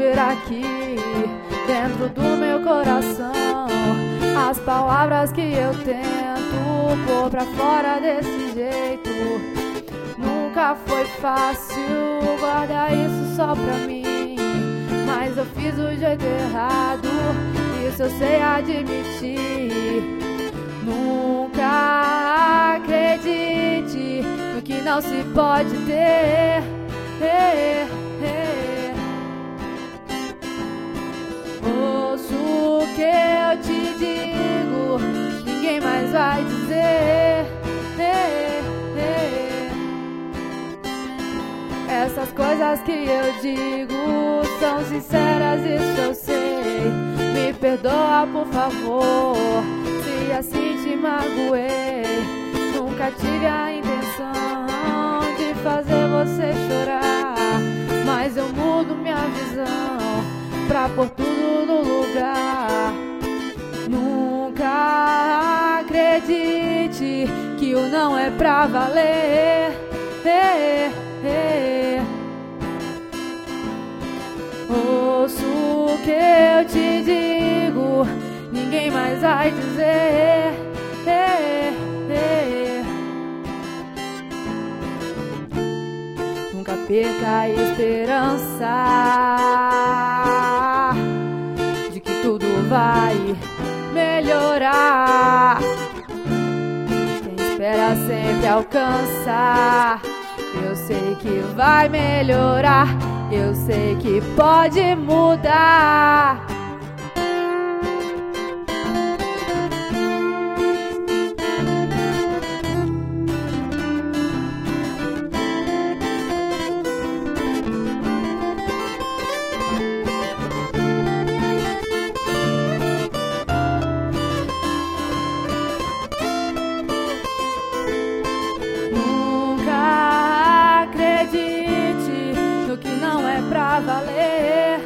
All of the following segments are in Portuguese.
ver aqui dentro do meu coração as palavras que eu tento pôr pra fora desse jeito. Nunca foi fácil guardar isso só pra mim, mas eu fiz do jeito errado, isso eu sei admitir. Nunca acredite no que não se pode ter. Ouço o que eu te digo, ninguém mais vai dizer. Essas coisas que eu digo são sinceras, isso eu sei. Me perdoa, por favor, se assim te magoei. Nunca tive a intenção de fazer você chorar, mas eu mudo minha visão pra pôr tudo no lugar. Nunca acredite que o não é pra valer. Ouço o que eu te digo, ninguém mais vai dizer. Nunca perca a esperança de que tudo vai melhorar. Quem espera sempre alcança. Eu sei que vai melhorar, eu sei que pode mudar. Pra valer.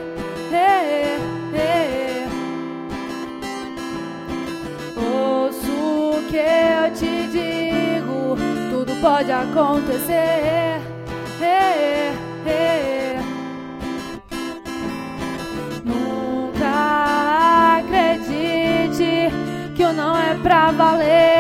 Ouço o que eu te digo, tudo pode acontecer. Nunca acredite que o não é pra valer.